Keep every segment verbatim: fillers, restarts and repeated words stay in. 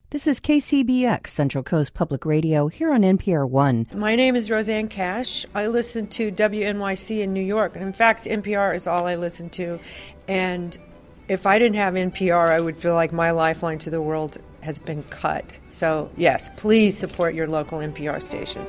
This is K C B X, Central Coast Public Radio, here on N P R one. My name is Roseanne Cash. I listen to W N Y C in New York. In fact, N P R is all I listen to. And if I didn't have N P R, I would feel like my lifeline to the world has been cut. So, yes, please support your local N P R station.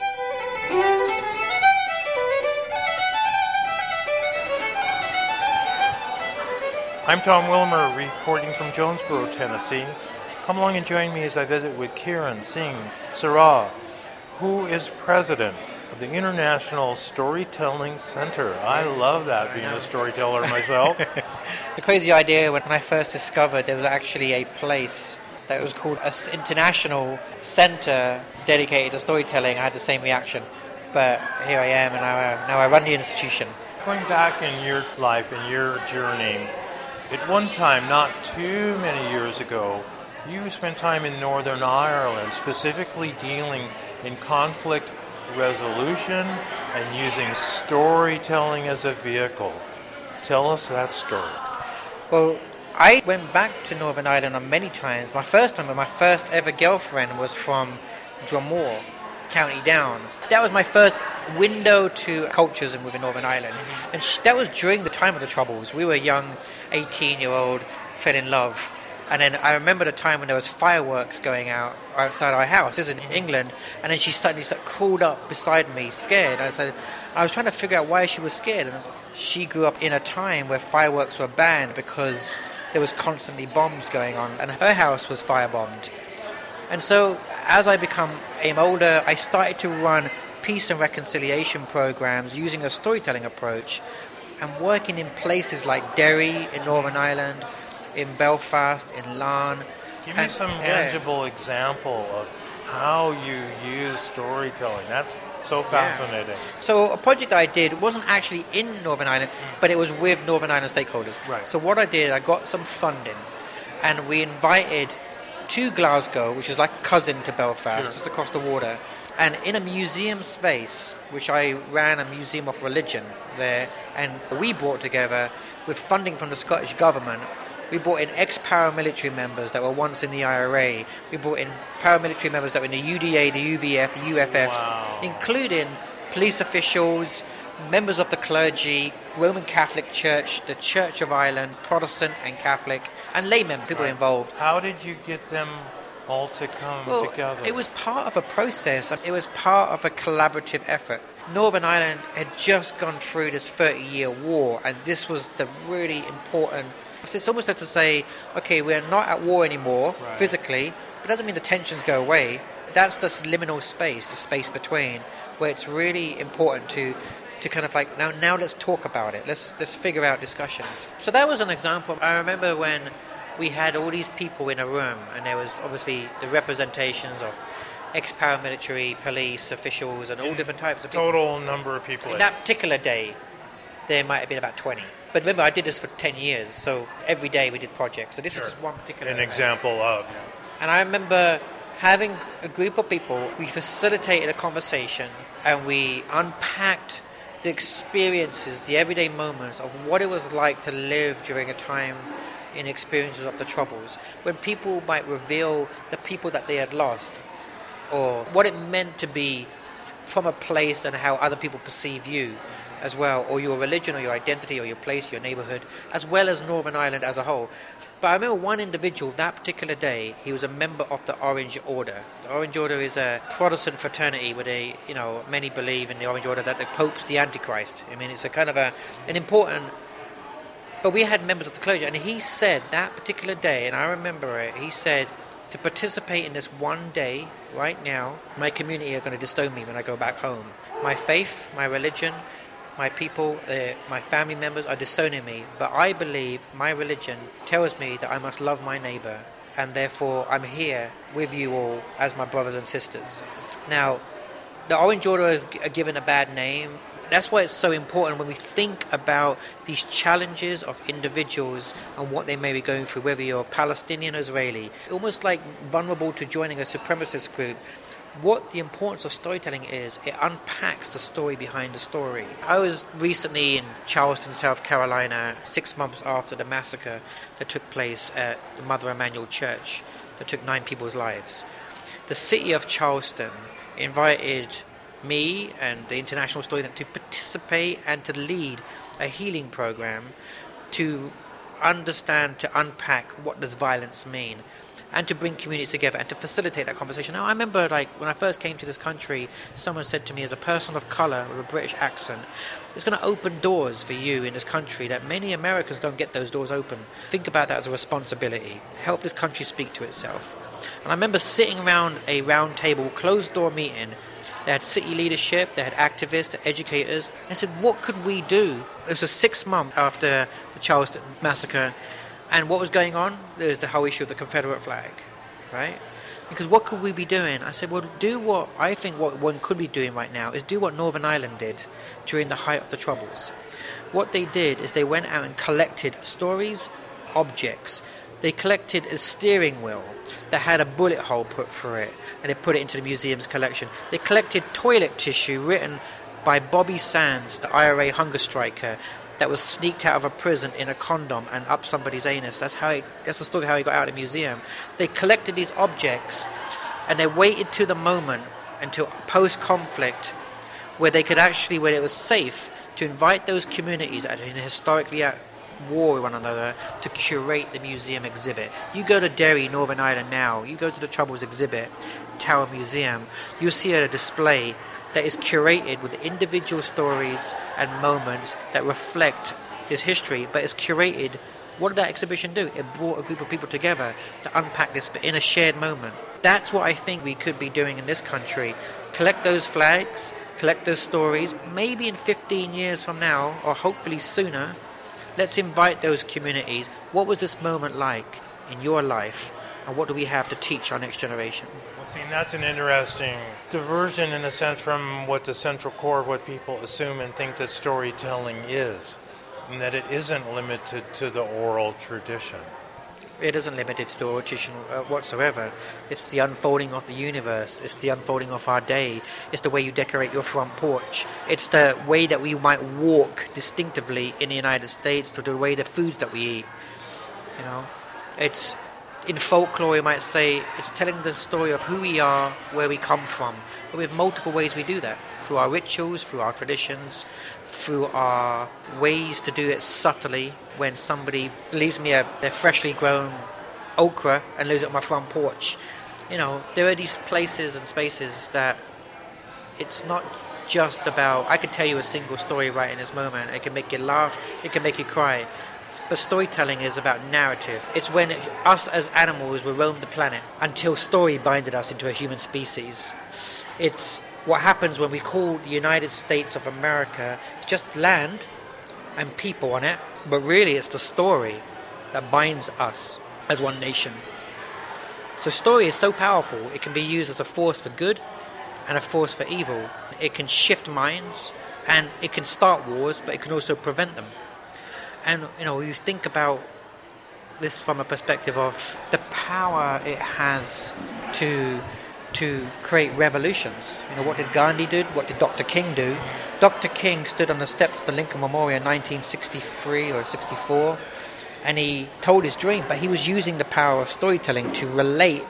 I'm Tom Wilmer, reporting from Jonesboro, Tennessee. Come along and join me as I visit with Kiran Singh Sarah, who is president of the International Storytelling Center. I love that, being a storyteller myself. The crazy idea, when I first discovered there was actually a place that was called an international center dedicated to storytelling, I had the same reaction. But here I am, and now I, now I run the institution. Going back in your life, in your journey, at one time, not too many years ago, you spent time in Northern Ireland, specifically dealing in conflict resolution and using storytelling as a vehicle. Tell us that story. Well, I went back to Northern Ireland on many times. My first time, my first ever girlfriend was from Dromore, County Down. That was my first window to cultures within Northern Ireland. And she, that was during the time of the Troubles. We were young, eighteen-year-old, fell in love. And then I remember the time when there was fireworks going out outside our house. This is in England. And then she suddenly sort of crawled up beside me, scared. And I said, I was trying to figure out why she was scared. And she grew up in a time where fireworks were banned because there was constantly bombs going on. And her house was firebombed. And so as I become older, I started to run peace and reconciliation programs using a storytelling approach and working in places like Derry in Northern Ireland, in Belfast, in Larne. Give me and, some yeah. tangible example of how you use storytelling. That's so fascinating. Yeah. So a project I did wasn't actually in Northern Ireland, mm. but it was with Northern Ireland stakeholders. Right. So what I did, I got some funding, and we invited to Glasgow, which is like cousin to Belfast, sure. just across the water, and in a museum space, which I ran a museum of religion there, and we brought together, with funding from the Scottish government, we brought in ex-paramilitary members that were once in the I R A. We brought in paramilitary members that were in the U D A, the U V F, the U F F, wow. including police officials, members of the clergy, Roman Catholic Church, the Church of Ireland, Protestant and Catholic, and laymen, people right. involved. How did you get them all to come well, together? It was part of a process. It was part of a collaborative effort. Northern Ireland had just gone through this thirty-year war, and this was the really important... It's almost like to say, okay, we're not at war anymore, right. physically, but it doesn't mean the tensions go away. That's this liminal space, the space between, where it's really important to to kind of like, now now let's talk about it. Let's let's figure out discussions. So that was an example. I remember when we had all these people in a room, and there was obviously the representations of ex-paramilitary, police, officials, and all different types of people. Total number of people. In that particular day, there might have been about twenty. But remember, I did this for ten years, so every day we did projects. So this sure. is just one particular... An event. example of... And I remember having a group of people, we facilitated a conversation, and we unpacked the experiences, the everyday moments of what it was like to live during a time in experiences of the Troubles, when people might reveal the people that they had lost, or what it meant to be from a place and how other people perceive you as well, or your religion or your identity or your place, your neighborhood, as well as Northern Ireland as a whole. But I remember one individual, that particular day, he was a member of the Orange Order. The Orange Order is a Protestant fraternity where they, you know, many believe in the Orange Order that the Pope's the Antichrist. I mean, it's a kind of a an important... But we had members of the clergy, and he said that particular day, and I remember it, he said, to participate in this one day, right now, my community are going to disown me when I go back home. My faith, my religion, my people, uh, my family members are disowning me, but I believe my religion tells me that I must love my neighbor, and therefore I'm here with you all as my brothers and sisters. Now, the Orange Order is g- given a bad name. That's why it's so important when we think about these challenges of individuals and what they may be going through, whether you're Palestinian or Israeli, almost like vulnerable to joining a supremacist group. What the importance of storytelling is, it unpacks the story behind the story. I was recently in Charleston, South Carolina, six months after the massacre that took place at the Mother Emanuel Church, that took nine people's lives. The city of Charleston invited me and the International Story to participate and to lead a healing program to understand, to unpack what does violence mean, and to bring communities together and to facilitate that conversation. Now, I remember, like, when I first came to this country, someone said to me, as a person of colour with a British accent, it's going to open doors for you in this country that many Americans don't get those doors open. Think about that as a responsibility. Help this country speak to itself. And I remember sitting around a round table, closed-door meeting. They had city leadership, they had activists, educators. I said, what could we do? It was a six months after the Charleston massacre. And what was going on? There was the whole issue of the Confederate flag, right? Because what could we be doing? I said, well, do what I think what one could be doing right now is do what Northern Ireland did during the height of the Troubles. What they did is they went out and collected stories, objects. They collected a steering wheel that had a bullet hole put through it, and they put it into the museum's collection. They collected toilet tissue written by Bobby Sands, the I R A hunger striker, that was sneaked out of a prison in a condom and up somebody's anus. That's how he, that's the story how he got out of the museum. They collected these objects and they waited to the moment until post-conflict where they could actually, where it was safe to invite those communities that are historically at war with one another to curate the museum exhibit. You go to Derry, Northern Ireland now, you go to the Troubles exhibit, Tower Museum, you'll see a display that is curated with individual stories and moments that reflect this history, but it's curated. What did that exhibition do? It brought a group of people together to unpack this, but in a shared moment. That's what I think we could be doing in this country. Collect those flags, collect those stories. Maybe in fifteen years from now, or hopefully sooner, let's invite those communities. What was this moment like in your life? And what do we have to teach our next generation? Well, see, that's an interesting diversion in a sense from what the central core of what people assume and think that storytelling is, and that it isn't limited to the oral tradition. It isn't limited to the oral tradition uh, whatsoever. It's the unfolding of the universe. It's the unfolding of our day. It's the way you decorate your front porch. It's the way that we might walk distinctively in the United States, to the way the foods that we eat. You know, it's... In folklore, you might say, it's telling the story of who we are, where we come from. But we have multiple ways we do that. Through our rituals, through our traditions, through our ways to do it subtly. When somebody leaves me a, a freshly grown okra and leaves it on my front porch. You know, there are these places and spaces that it's not just about, I could tell you a single story right in this moment. It can make you laugh, it can make you cry. But storytelling is about narrative. It's when us as animals will roam the planet until story binded us into a human species. It's what happens when we call the United States of America just land and people on it, but really it's the story that binds us as one nation. So story is so powerful, it can be used as a force for good and a force for evil. It can shift minds and it can start wars, but it can also prevent them. And, you know, you think about this from a perspective of the power it has to to create revolutions. You know, what did Gandhi do? What did Doctor King do? Doctor King stood on the steps of the Lincoln Memorial in nineteen sixty-three or sixty-four, and he told his dream, but he was using the power of storytelling to relate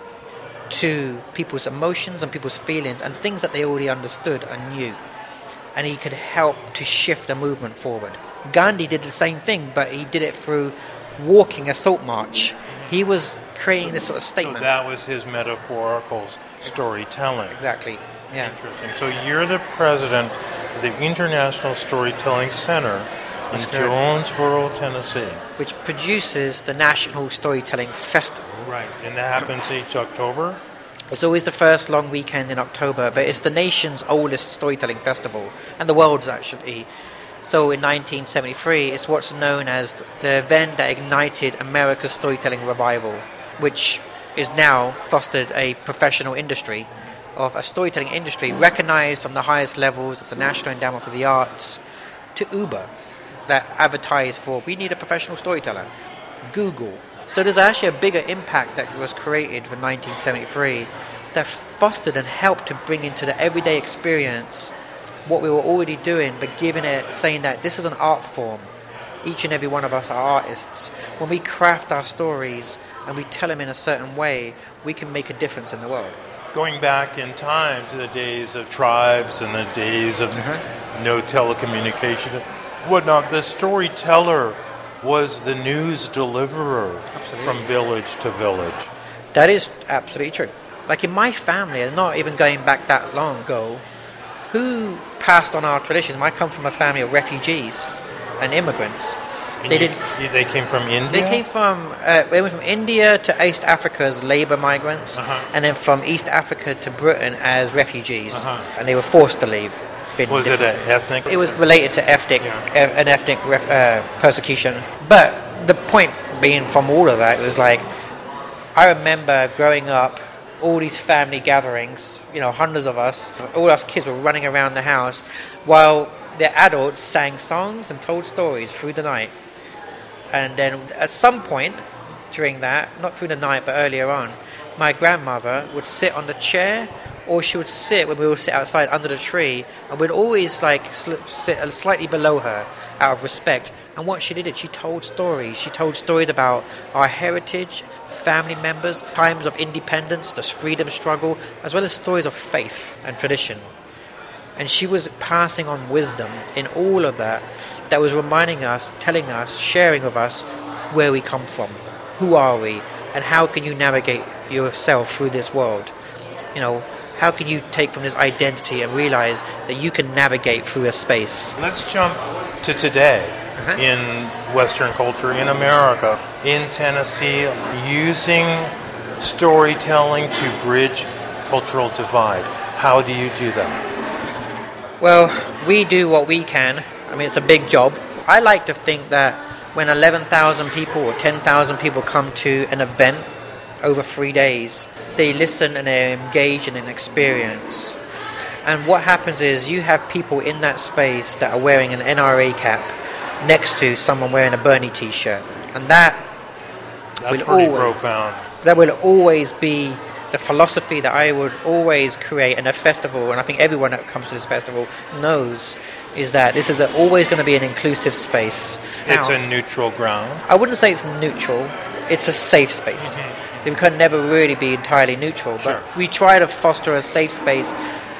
to people's emotions and people's feelings and things that they already understood and knew. And he could help to shift the movement forward. Gandhi did the same thing, but he did it through walking a salt march. He was creating this sort of statement. So that was his metaphorical storytelling. Exactly, yeah. Interesting. So you're the president of the International Storytelling Center in Jonesboro, Tennessee. Which produces the National Storytelling Festival. Right, and that happens each October? It's always the first long weekend in October, but it's the nation's oldest storytelling festival, and the world's actually. So in nineteen seventy-three, it's what's known as the event that ignited America's storytelling revival, which is now fostered a professional industry of a storytelling industry recognized from the highest levels of the National Endowment for the Arts to Uber, that advertise for, we need a professional storyteller, Google. So there's actually a bigger impact that was created for nineteen seventy-three that fostered and helped to bring into the everyday experience what we were already doing, but giving it, saying that this is an art form. each and every one of us are artists. When we craft our stories and we tell them in a certain way, we can make a difference in the world. Going back in time to the days of tribes and the days of mm-hmm. no telecommunication, whatnot, the storyteller was the news deliverer absolutely. From village to village. That is absolutely true. Like in my family, and not even going back that long ago, who passed on our traditions? I come from a family of refugees and immigrants. And they you, did. They came from India. They came from. Uh, they went from India to East Africa as labour migrants, uh-huh. and then from East Africa to Britain as refugees, uh-huh. and they were forced to leave. It's been was different. it an ethnic? It was related to ethnic, yeah. uh, an ethnic ref, uh, persecution. But the point being, from all of that, it was like I remember growing up. All these family gatherings, you know, hundreds of us, all us kids were running around the house while the adults sang songs and told stories through the night. And then at some point during that, not through the night but earlier on, my grandmother would sit on the chair, or she would sit when we would sit outside under the tree, and we'd always like sl- sit slightly below her out of respect. And what she did is she told stories. She told stories about our heritage, family members, times of independence, the freedom struggle, as well as stories of faith and tradition. And she was passing on wisdom in all of that, that was reminding us, telling us, sharing with us where we come from, who are we, and how can you navigate yourself through this world. You know, how can you take from this identity and realize that you can navigate through a space. Let's jump to today. Uh-huh. In Western culture, in America, in Tennessee, using storytelling to bridge cultural divide. How do you do that? Well, we do what we can. I mean, it's a big job. I like to think that when eleven thousand people or ten thousand people come to an event over three days, they listen and they engage in an experience. And what happens is you have people in that space that are wearing an N R A cap next to someone wearing a Bernie t-shirt, and that That's will pretty always profound. That will always be the philosophy that I would always create in a festival, and I think everyone that comes to this festival knows, is that this is a, always going to be an inclusive space. It's now, a neutral ground. I wouldn't say it's neutral. It's a safe space. Mm-hmm. We can never really be entirely neutral, sure. but we try to foster a safe space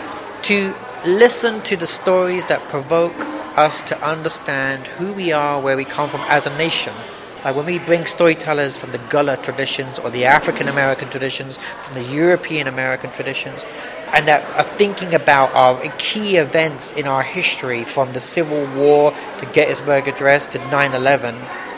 to listen to the stories that provoke us to understand who we are, where we come from as a nation. Like when we bring storytellers from the Gullah traditions or the African American traditions, from the European American traditions, and that are thinking about our key events in our history, from the Civil War to Gettysburg Address to nine eleven,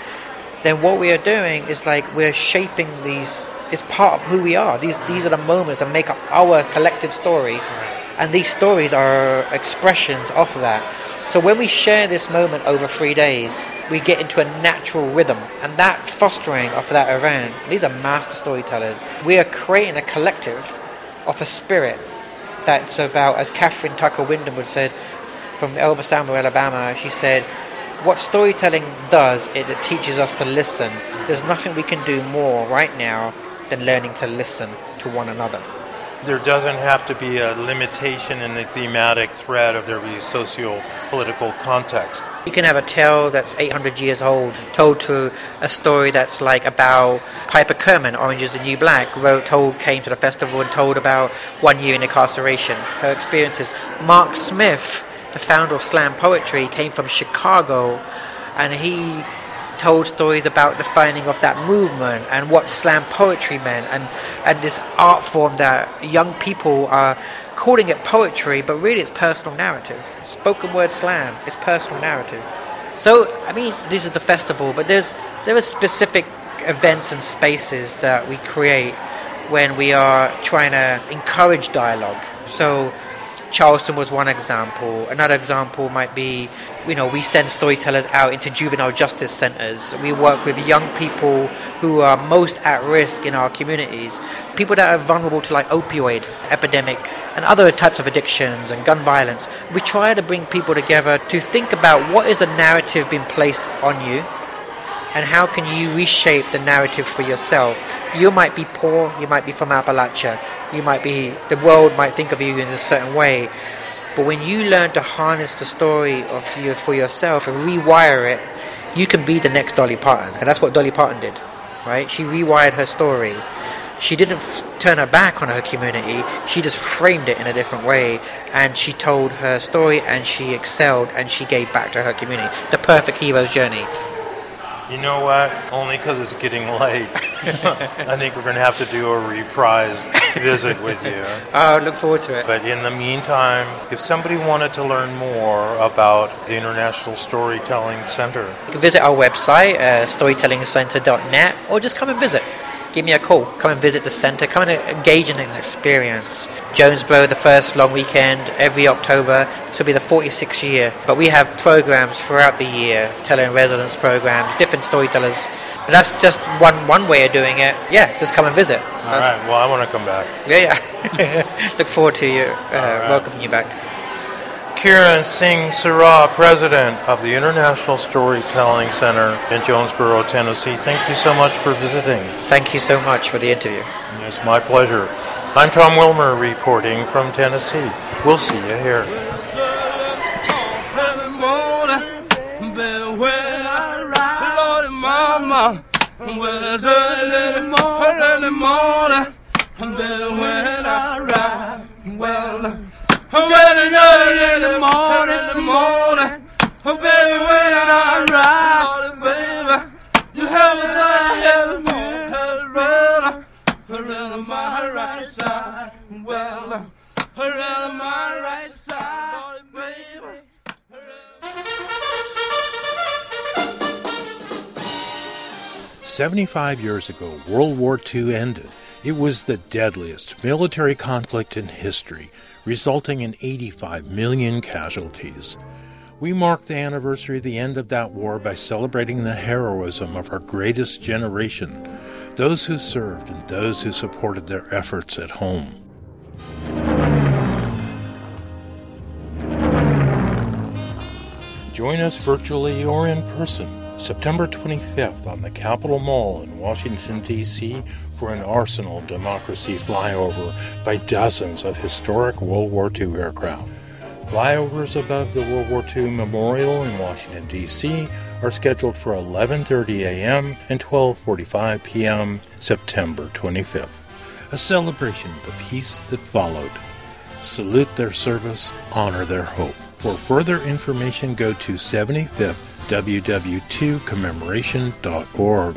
then what we are doing is like we're shaping these. It's part of who we are. These these are the moments that make up our collective story, and these stories are expressions of that. So when we share this moment over three days, we get into a natural rhythm, and that fostering of that event, these are master storytellers. We are creating a collective of a spirit that's about, as Catherine Tucker Wyndham would said, from Elba Samuel, Alabama, she said, what storytelling does, it, it teaches us to listen. There's nothing we can do more right now than learning to listen to one another. There doesn't have to be a limitation in the thematic thread of their socio-political context. You can have a tale that's eight hundred years old, told to a story that's like about Piper Kerman, Orange is the New Black, wrote, told, came to the festival and told about one year in incarceration, her experiences. Mark Smith, the founder of slam poetry, came from Chicago, and he told stories about the finding of that movement and what slam poetry meant, and, and this art form that young people are calling it poetry, but really it's personal narrative. Spoken word slam is personal narrative. So, I mean, this is the festival, but there's there are specific events and spaces that we create when we are trying to encourage dialogue. So Charleston was one example. Another example might be, you know, we send storytellers out into juvenile justice centers. We work with young people who are most at risk in our communities, people that are vulnerable to like opioid epidemic and other types of addictions and gun violence. We try to bring people together to think about what is the narrative being placed on you, and how can you reshape the narrative for yourself. You might be poor, you might be from Appalachia, you might be, the world might think of you in a certain way, but when you learn to harness the story of you for yourself and rewire it you can be the next Dolly Parton. And that's what Dolly Parton did, right? She rewired her story. She didn't f- turn her back on her community. She just framed it in a different way, and she told her story, and she excelled, and she gave back to her community. The perfect hero's journey. You know what? Only because it's getting late. I think we're going to have to do a reprise visit with you. I look forward to it. But in the meantime, if somebody wanted to learn more about the International Storytelling Center, You can visit our website, uh, storytelling center dot net, or just come and visit. Give me a call. Come and visit the center. Come and engage in an experience. Jonesboro, the first long weekend, every October. This will be the forty-sixth year. But we have programs throughout the year, telling residence programs, different storytellers. And that's just one, one way of doing it. Yeah, just come and visit. All right. Well, I want to come back. Yeah, yeah. Look forward to you, uh, right. welcoming you back. Kiran Singh Sarah, President of the International Storytelling Center in Jonesboro, Tennessee. Thank you so much for visiting. Thank you so much for the interview. It's my pleasure. I'm Tom Wilmer reporting from Tennessee. We'll see you here. Well, early, early in the morning, in the morning, oh baby, when I ride, oh baby, you have me there, have me around, around my right side. Well, around my right side, oh baby. Seventy-five years ago, World War Two ended. It was the deadliest military conflict in history, resulting in eighty-five million casualties. We mark the anniversary of the end of that war by celebrating the heroism of our greatest generation, those who served and those who supported their efforts at home. Join us virtually or in person, September twenty-fifth on the Capitol Mall in Washington, D C for an Arsenal Democracy flyover by dozens of historic World War Two aircraft. Flyovers above the World War Two Memorial in Washington, D C are scheduled for eleven thirty a.m. and twelve forty-five p.m. September twenty-fifth, a celebration of the peace that followed. Salute their service, honor their hope. For further information, go to seventy-fifth W W two commemoration dot org.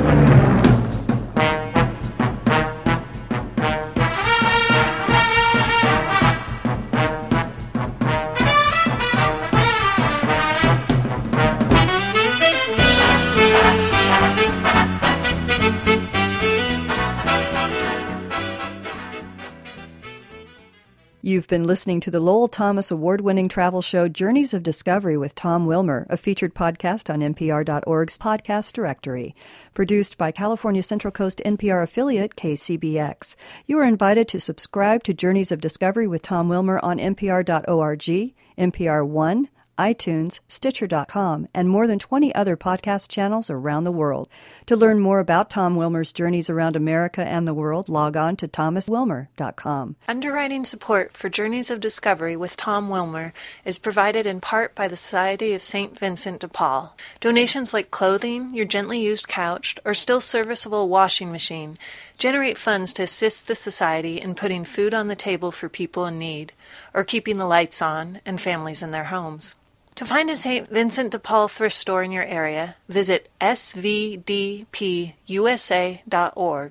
You've been listening to the Lowell Thomas award-winning travel show Journeys of Discovery with Tom Wilmer, a featured podcast on N P R dot org's podcast directory. Produced by California Central Coast N P R affiliate K C B X. You are invited to subscribe to Journeys of Discovery with Tom Wilmer on N P R dot org, N P R One, iTunes, Stitcher dot com, and more than twenty other podcast channels around the world. To learn more about Tom Wilmer's journeys around America and the world, log on to thomas wilmer dot com. Underwriting support for Journeys of Discovery with Tom Wilmer is provided in part by the Society of Saint Vincent de Paul. Donations like clothing, your gently used couch, or still serviceable washing machine generate funds to assist the Society in putting food on the table for people in need, or keeping the lights on and families in their homes. To find a Saint Vincent de Paul thrift store in your area, visit S V D P U S A dot org.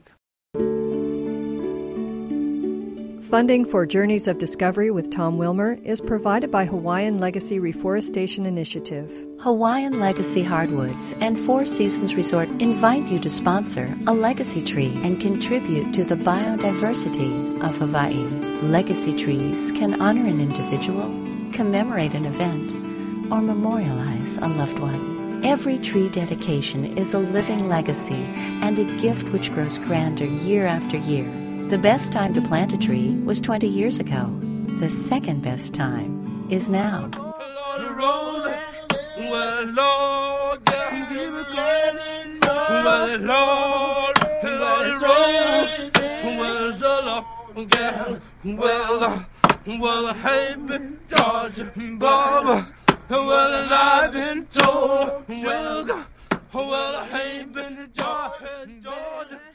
Funding for Journeys of Discovery with Tom Wilmer is provided by Hawaiian Legacy Reforestation Initiative. Hawaiian Legacy Hardwoods and Four Seasons Resort invite you to sponsor a legacy tree and contribute to the biodiversity of Hawaii. Legacy trees can honor an individual, commemorate an event, or memorialize a loved one. Every tree dedication is a living legacy and a gift which grows grander year after year. The best time to plant a tree was twenty years ago. The second best time is now. Well, well, hey, George, Bob. Well, as I've been told, sugar, well, I ain't been to Georgia, Georgia.